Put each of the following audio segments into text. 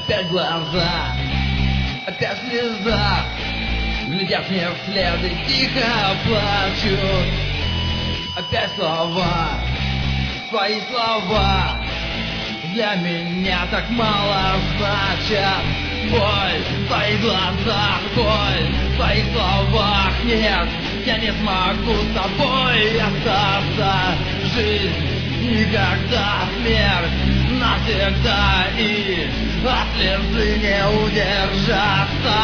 Опять глаза, опять слеза, глядят мне вслед и тихо плачут. Опять слова, свои слова для меня так мало значат. Боль в твоих глазах, боль в твоих словах. Нет, я не смогу с тобой остаться. Жизнь никогда, смерть навсегда, и от слезы не удержаться.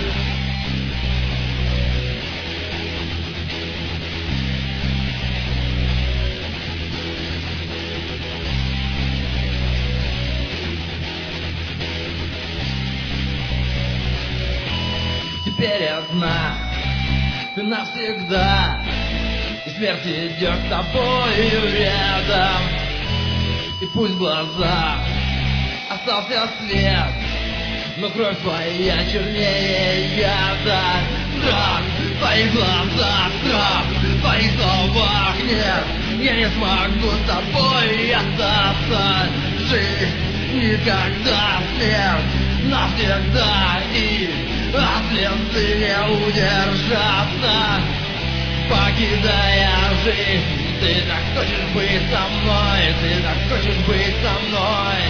Теперь одна, ты навсегда, и смерть идет с тобою рядом. И пусть в глазах остался свет, но кровь твоя чернее яда. Страх в твоих глазах, страх в твоих словах. Нет, я не смогу с тобой остаться. Жизнь никогда, смерть навсегда, и от слезы не удержаться. Покидая жизнь, ты так хочешь быть со мной, ты так хочешь быть со мной.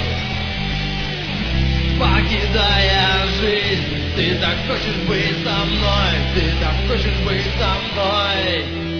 Покидая жизнь, ты так хочешь быть со мной, ты так хочешь быть со мной.